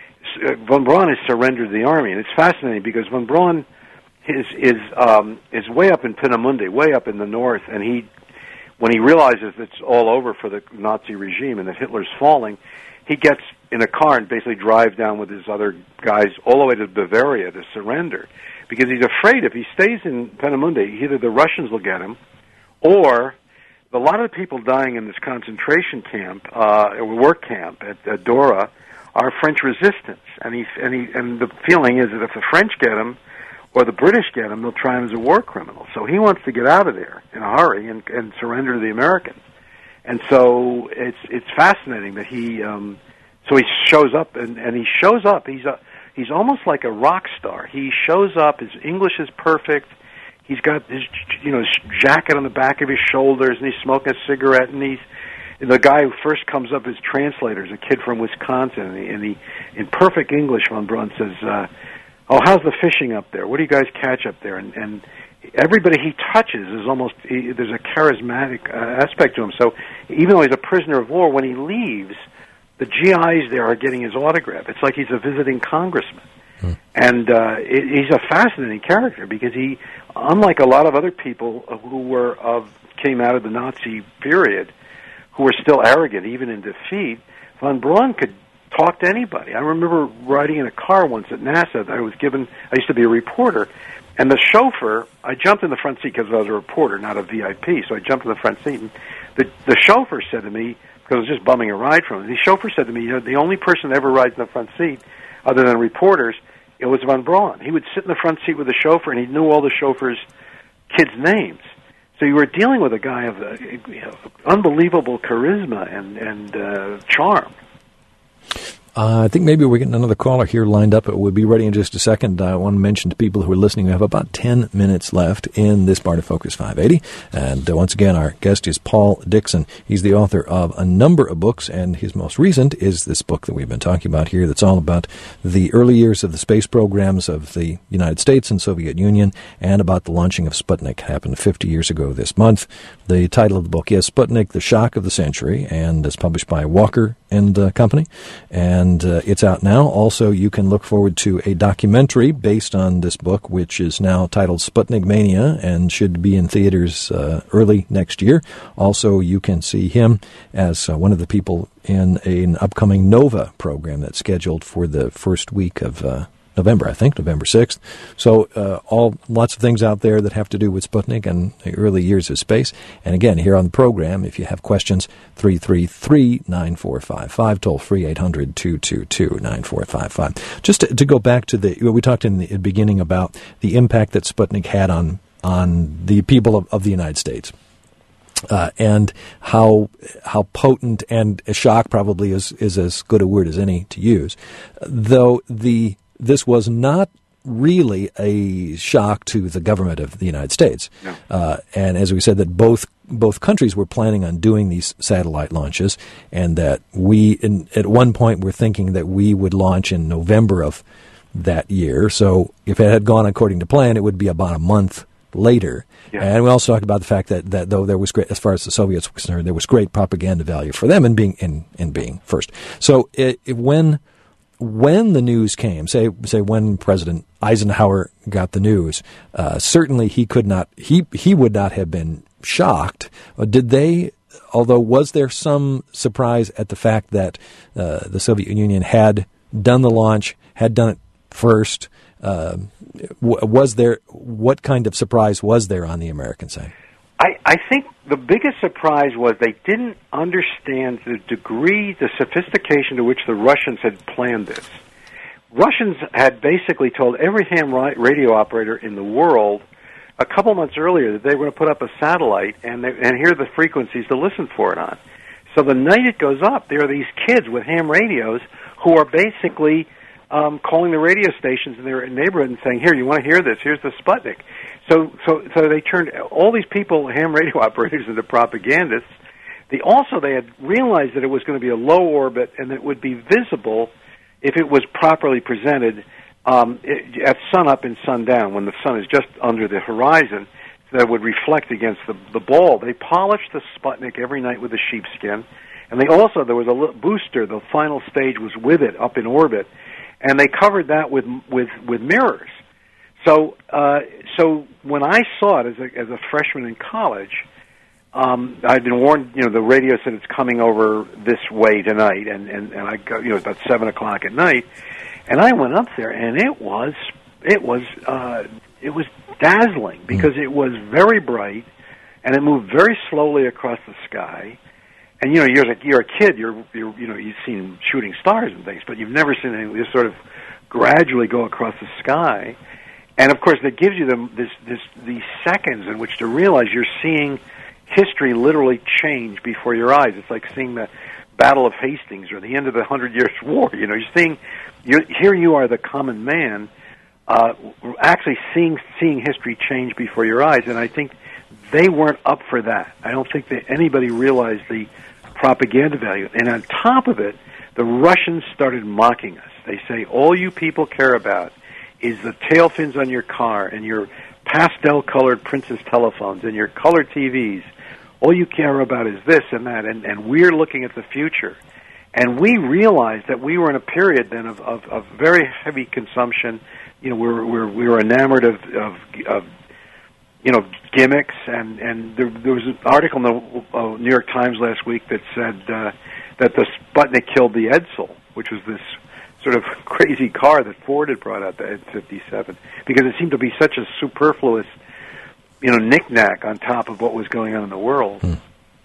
von Braun has surrendered the Army, and it's fascinating because von Braun is is um, is way up in Peenemünde, way up in the north, and he, when he realizes it's all over for the Nazi regime and that Hitler's falling, he gets in a car and basically drives down with his other guys all the way to Bavaria to surrender because he's afraid if he stays in Peenemünde, either the Russians will get him or a lot of the people dying in this concentration camp, uh, work camp at, at Dora, are French resistance. And, he, and, he, and the feeling is that if the French get him or the British get him, they'll try him as a war criminal. So he wants to get out of there in a hurry and, and surrender to the Americans. And so it's it's fascinating that he um, so he shows up and, and he shows up. He's a, he's almost like a rock star. He shows up. His English is perfect. He's got his you know his jacket on the back of his shoulders, and he's smoking a cigarette. And he's and the guy who first comes up as translator is a kid from Wisconsin, and he, and he in perfect English, von Braun says, uh, "Oh, how's the fishing up there? What do you guys catch up there?" And, and everybody he touches is almost he, there's a charismatic uh, aspect to him. So even though he's a prisoner of war, when he leaves, the G Is there are getting his autograph. It's like he's a visiting congressman. Hmm. And uh, it, he's a fascinating character because he, unlike a lot of other people who were of came out of the Nazi period, who were still arrogant even in defeat, von Braun could talk to anybody. I remember riding in a car once at NASA. I was given. I used to be a reporter. And the chauffeur, I jumped in the front seat because I was a reporter, not a V I P, so I jumped in the front seat. And the, the chauffeur said to me, because I was just bumming a ride from him, the chauffeur said to me, you know, the only person that ever rides in the front seat, other than reporters, it was von Braun. He would sit in the front seat with the chauffeur, and he knew all the chauffeur's kids' names. So you were dealing with a guy of uh, you know, unbelievable charisma and, and uh, charm. Uh, I think maybe we're getting another caller here lined up. We'll be ready in just a second. I want to mention to people who are listening, we have about ten minutes left in this part of Focus five eighty. And uh, once again, our guest is Paul Dixon. He's the author of a number of books, and his most recent is this book that we've been talking about here that's all about the early years of the space programs of the United States and Soviet Union, and about the launching of Sputnik. It happened fifty years ago this month. The title of the book is Sputnik, The Shock of the Century, and it's published by Walker and uh, Company. And uh, it's out now. Also, you can look forward to a documentary based on this book, which is now titled Sputnik Mania and should be in theaters uh, early next year. Also, you can see him as uh, one of the people in a, an upcoming NOVA program that's scheduled for the first week of uh, November, I think, November sixth. So uh, all lots of things out there that have to do with Sputnik and the early years of space. And again, here on the program, if you have questions, three three three, nine four five five, toll free eight hundred, two two two, nine four five five. Just to, to go back to the, we talked in the beginning about the impact that Sputnik had on, on the people of, of the United States. Uh, and how how potent and a shock probably is, is as good a word as any to use. Though the this was not really a shock to the government of the United States. No. Uh, and as we said, that both both countries were planning on doing these satellite launches, and that we, in, at one point, were thinking that we would launch in November of that year. So if it had gone according to plan, it would be about a month later. Yeah. And we also talked about the fact that, that though there was great, as far as the Soviets were concerned, there was great propaganda value for them in being in, in being first. So it, it, when when the news came, say say when President Eisenhower got the news, uh, certainly he could not he he would not have been shocked. Uh, did they? Although was there some surprise at the fact that uh, the Soviet Union had done the launch, had done it first? Uh, was there, what kind of surprise was there on the American side? I, I think the biggest surprise was they didn't understand the degree, the sophistication to which the Russians had planned this. Russians had basically told every ham radio operator in the world a couple months earlier that they were going to put up a satellite and, they, and here are the frequencies to listen for it on. So the night it goes up, there are these kids with ham radios who are basically um, calling the radio stations in their neighborhood and saying, here, you want to hear this? Here's the Sputnik. So, so, so they turned all these people, ham radio operators, into propagandists. They also they had realized that it was going to be a low orbit and that it would be visible if it was properly presented um, it, at sunup and sundown when the sun is just under the horizon. That would reflect against the, the ball. They polished the Sputnik every night with a sheepskin, and they also there was a little booster. The final stage was with it up in orbit, and they covered that with with with mirrors. So, uh, so when I saw it as a, as a freshman in college, um, I'd been warned. You know, the radio said it's coming over this way tonight, and and, and I got, you know, about seven o'clock at night, and I went up there, and it was it was uh, it was dazzling because it was very bright, and it moved very slowly across the sky. And you know, you're like you're a kid, you're you're you know you've seen shooting stars and things, but you've never seen anything just sort of gradually go across the sky. And of course, that gives you the, this, this, these seconds in which to realize you're seeing history literally change before your eyes. It's like seeing the Battle of Hastings or the end of the Hundred Years' War. You know, you're seeing, you're, here you are, the common man, uh, actually seeing seeing history change before your eyes. And I think they weren't up for that. I don't think that anybody realized the propaganda value. And on top of it, the Russians started mocking us. They say, all you people care about is the tail fins on your car and your pastel-colored Princess telephones and your color T Vs. All you care about is this and that, and, and we're looking at the future. And we realized that we were in a period then of, of, of very heavy consumption. You know, we were, we were, we were enamored of, of, of you know, gimmicks, and, and there, there was an article in the uh, New York Times last week that said uh, that the Sputnik killed the Edsel, which was this sort of crazy car that Ford had brought out, the Ed fifty-seven, because it seemed to be such a superfluous, you know, knick-knack on top of what was going on in the world. Hmm.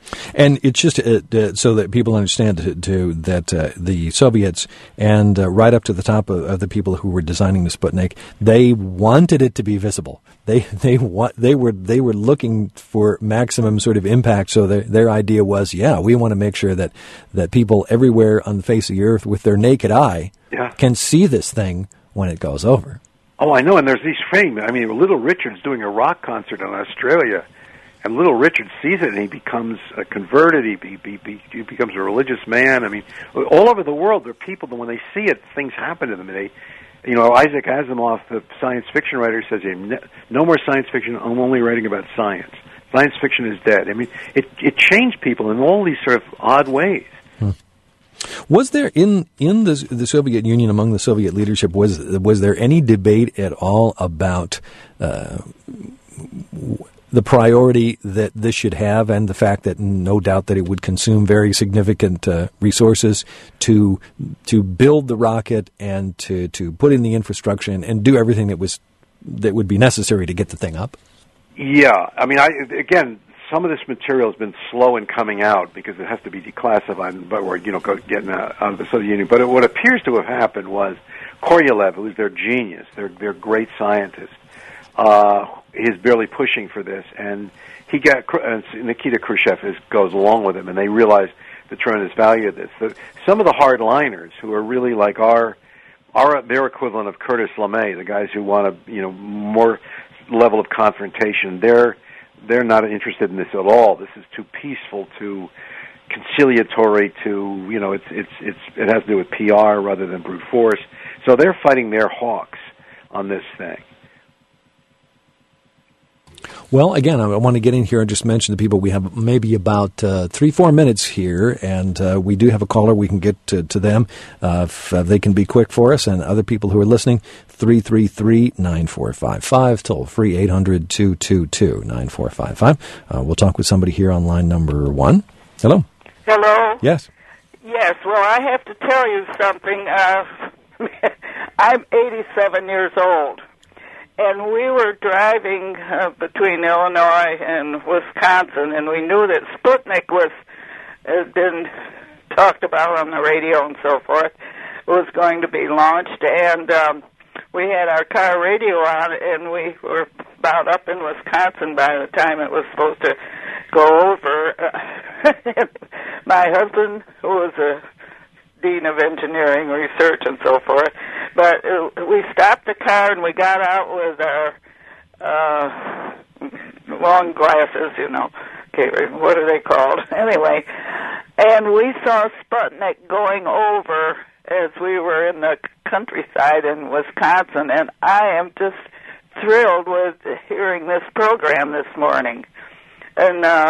And it's just uh, uh, so that people understand to, to, that uh, the Soviets and uh, right up to the top of, of the people who were designing the Sputnik, they wanted it to be visible. They they wa- they were they were looking for maximum sort of impact. So their their idea was, yeah, we want to make sure that, that people everywhere on the face of the earth with their naked eye yeah. can see this thing when it goes over. Oh, I know. And there's these frames. I mean, Little Richard's doing a rock concert in Australia. And Little Richard sees it, and he becomes uh, converted. He, he, he, he becomes a religious man. I mean, all over the world, there are people that when they see it, things happen to them. And they, you know, Isaac Asimov, the science fiction writer, says, "No more science fiction. I'm only writing about science. Science fiction is dead." I mean, it it changed people in all these sort of odd ways. Hmm. Was there in in the the Soviet Union, among the Soviet leadership, was was there any debate at all about Uh, the priority that this should have, and the fact that no doubt that it would consume very significant uh, resources to to build the rocket and to, to put in the infrastructure and, and do everything that was that would be necessary to get the thing up? Yeah, I mean, I again, some of this material has been slow in coming out because it has to be declassified, but we're you know getting out of the Soviet Union. But it, what appears to have happened was Korolev, who's their genius, their their great scientist. Uh, is barely pushing for this, and he got uh, Nikita Khrushchev is, goes along with him, and they realize the tremendous value of this. The, some of the hardliners who are really like our, our their equivalent of Curtis LeMay, the guys who want a you know more level of confrontation, they're they're not interested in this at all. This is too peaceful, too conciliatory, too you know it's it's it's it has to do with P R rather than brute force. So they're fighting their hawks on this thing. Well, again, I want to get in here and just mention to people we have maybe about uh, three, four minutes here, and uh, we do have a caller. We can get to, to them uh, if uh, they can be quick for us, and other people who are listening, three three three, nine four five five, toll free eight hundred, two two two, nine four five five. Uh, we'll talk with somebody here on line number one. Hello. Hello. Yes. Yes, well, I have to tell you something. Uh, I'm eighty-seven years old. And we were driving uh, between Illinois and Wisconsin, and we knew that Sputnik was had been talked about on the radio and so forth, was going to be launched. And um, we had our car radio on, and we were about up in Wisconsin by the time it was supposed to go over. Uh, my husband, who was a Dean of Engineering Research and so forth, but uh, we stopped the car and we got out with our uh, long glasses, you know. Okay, what are they called? Anyway, and we saw Sputnik going over as we were in the countryside in Wisconsin, and I am just thrilled with hearing this program this morning. And uh,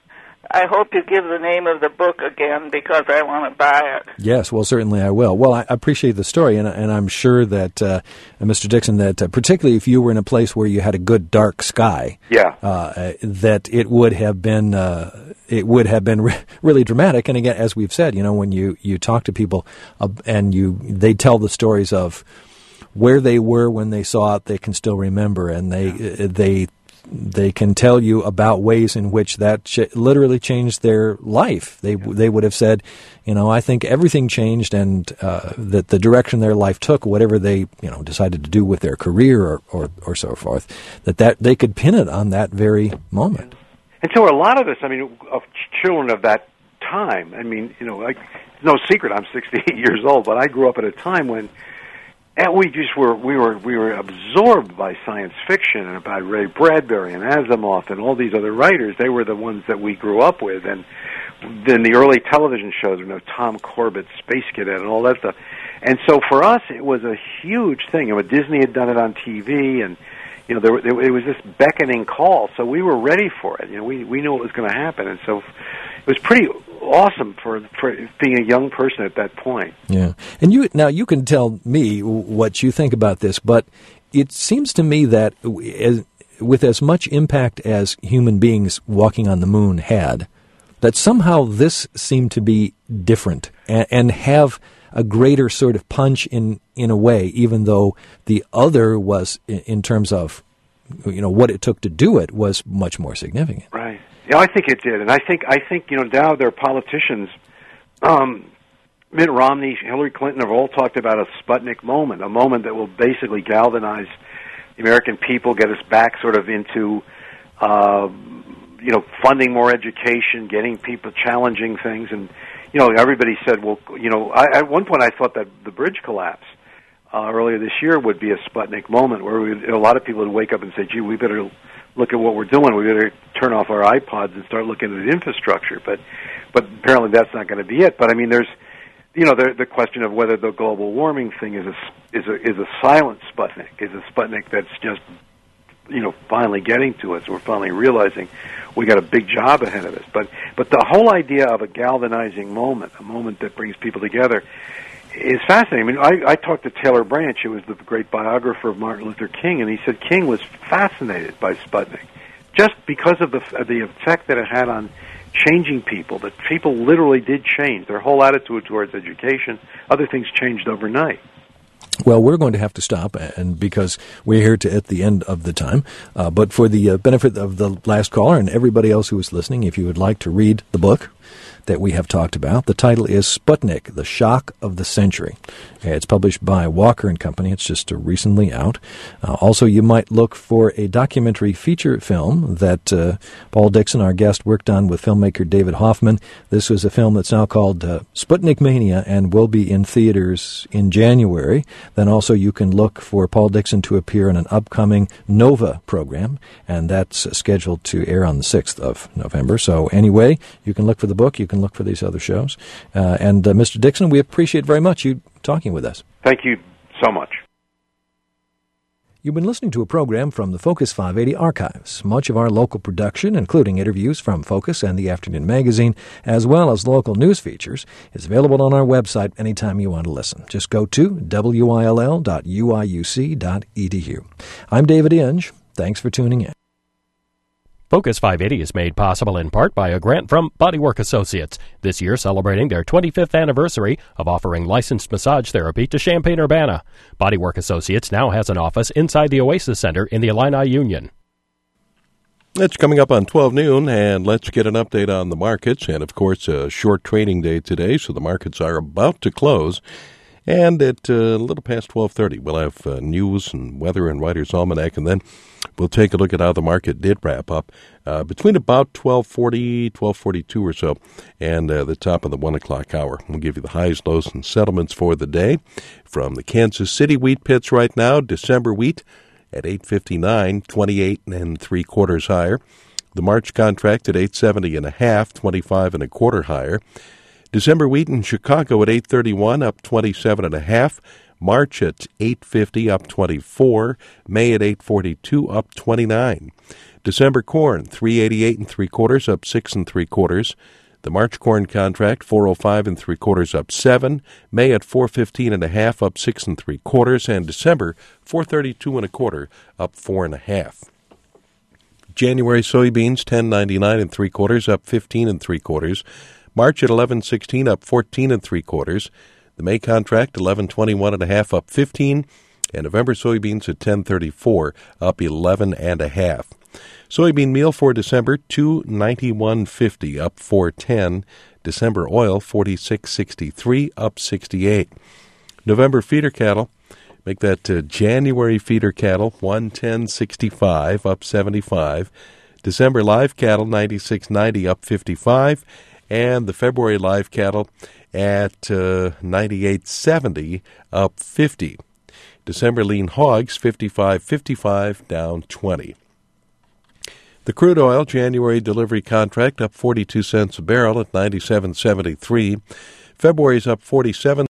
I hope you give the name of the book again because I want to buy it. Yes, well, certainly I will. Well, I appreciate the story, and, and I'm sure that, uh, Mister Dixon, that uh, particularly if you were in a place where you had a good dark sky, yeah, uh, that it would have been uh, it would have been re- really dramatic. And again, as we've said, you know, when you, you talk to people uh, and you they tell the stories of where they were when they saw it, they can still remember, and they yeah. they. They can tell you about ways in which that ch- literally changed their life. They yeah. they would have said, you know, I think everything changed, and uh, that the direction their life took, whatever they you know decided to do with their career or, or, or so forth, that, that they could pin it on that very moment. And so a lot of us, I mean, of children of that time, I mean, you know, like, no secret, I'm sixty-eight years old, but I grew up at a time when. And we just were we were we were absorbed by science fiction and by Ray Bradbury and Asimov and all these other writers. They were the ones that we grew up with, and then the early television shows, you know, Tom Corbett, Space Cadet, and all that stuff. And so for us, it was a huge thing. You know, Disney had done it on T V, and you know, there, there it was this beckoning call. So we were ready for it. You know, we we knew it was going to happen, and so it was pretty awesome for, for being a young person at that point. Yeah. And you now you can tell me what you think about this, but it seems to me that as, with as much impact as human beings walking on the moon had, that somehow this seemed to be different and, and have a greater sort of punch in, in a way, even though the other was, in, in terms of, you know, what it took to do it, was much more significant. Right. Yeah, I think it did, and I think I think you know now there are politicians, um, Mitt Romney, Hillary Clinton have all talked about a Sputnik moment, a moment that will basically galvanize the American people, get us back sort of into, uh, you know, funding more education, getting people challenging things, and you know everybody said, well, you know, I, at one point I thought that the bridge collapse uh, earlier this year would be a Sputnik moment where we, a lot of people would wake up and say, gee, we better look at what we're doing. We better turn off our iPods and start looking at infrastructure. But, but apparently that's not going to be it. But I mean, there's, you know, the, the question of whether the global warming thing is a is a is a silent Sputnik, is a Sputnik that's just, you know, finally getting to us. We're finally realizing we got a big job ahead of us. But but the whole idea of a galvanizing moment, a moment that brings people together, is fascinating. I mean, I, I talked to Taylor Branch, who was the great biographer of Martin Luther King, and he said King was fascinated by Sputnik just because of the the effect that it had on changing people, that people literally did change. Their whole attitude towards education, other things changed overnight. Well, we're going to have to stop, and because we're here to at the end of the time. Uh, but for the uh, benefit of the last caller and everybody else who is listening, if you would like to read the book that we have talked about, the title is Sputnik, The Shock of the Century. It's published by Walker and Company. It's just recently out. Uh, also, you might look for a documentary feature film that uh, Paul Dixon, our guest, worked on with filmmaker David Hoffman. This was a film that's now called uh, Sputnik Mania and will be in theaters in January. Then also you can look for Paul Dixon to appear in an upcoming Nova program, and that's uh, scheduled to air on the sixth of November. So anyway, you can look for the book. You can look for these other shows. Uh, and uh, Mister Dixon, we appreciate very much you talking with us. Thank you so much. You've been listening to a program from the Focus five eighty archives. Much of our local production, including interviews from Focus and the Afternoon Magazine, as well as local news features, is available on our website anytime you want to listen. Just go to W I L L dot U I U C dot E D U. I'm David Inge. Thanks for tuning in. Focus five eighty is made possible in part by a grant from Bodywork Associates, this year celebrating their twenty-fifth anniversary of offering licensed massage therapy to Champaign-Urbana. Bodywork Associates now has an office inside the Oasis Center in the Illini Union. It's coming up on twelve noon, and let's get an update on the markets. And, of course, a short trading day today, so the markets are about to close. And at uh, a little past twelve thirty, we'll have uh, news and weather and Writer's Almanac, and then we'll take a look at how the market did wrap up uh, between about twelve forty, twelve forty-two or so, and uh, the top of the one o'clock hour. We'll give you the highs, lows, and settlements for the day. From the Kansas City wheat pits right now, December wheat at eight fifty-nine, twenty-eight and three quarters higher. The March contract at eight seventy and a half, twenty-five and a quarter higher. December wheat in Chicago at eight thirty-one, up twenty-seven and a half. March at eight fifty, up twenty-four. May at eight forty-two, up twenty-nine. December corn, three eighty-eight and three quarters, up six and three quarters. The March corn contract, four oh five and three quarters, up seven. May at four fifteen and a half, up six and three quarters. And December, four thirty-two and a quarter, up four and a half. January soybeans, ten ninety-nine and three quarters, up fifteen and three quarters. March at eleven sixteen, up fourteen and three quarters. The May contract, eleven twenty-one and a half, up fifteen. And November soybeans at ten thirty-four, up eleven and a half. Soybean meal for December, two ninety-one fifty, up four ten. December oil, forty-six sixty-three, up sixty-eight. November feeder cattle, make that uh, January feeder cattle, one ten sixty-five, up seventy-five. December live cattle, ninety-six ninety, up fifty-five. And the February live cattle at uh, ninety-eight seventy, up fifty. December lean hogs, fifty-five fifty-five, down twenty. The crude oil January delivery contract up forty-two cents a barrel at ninety-seven seventy-three. February's up forty-seven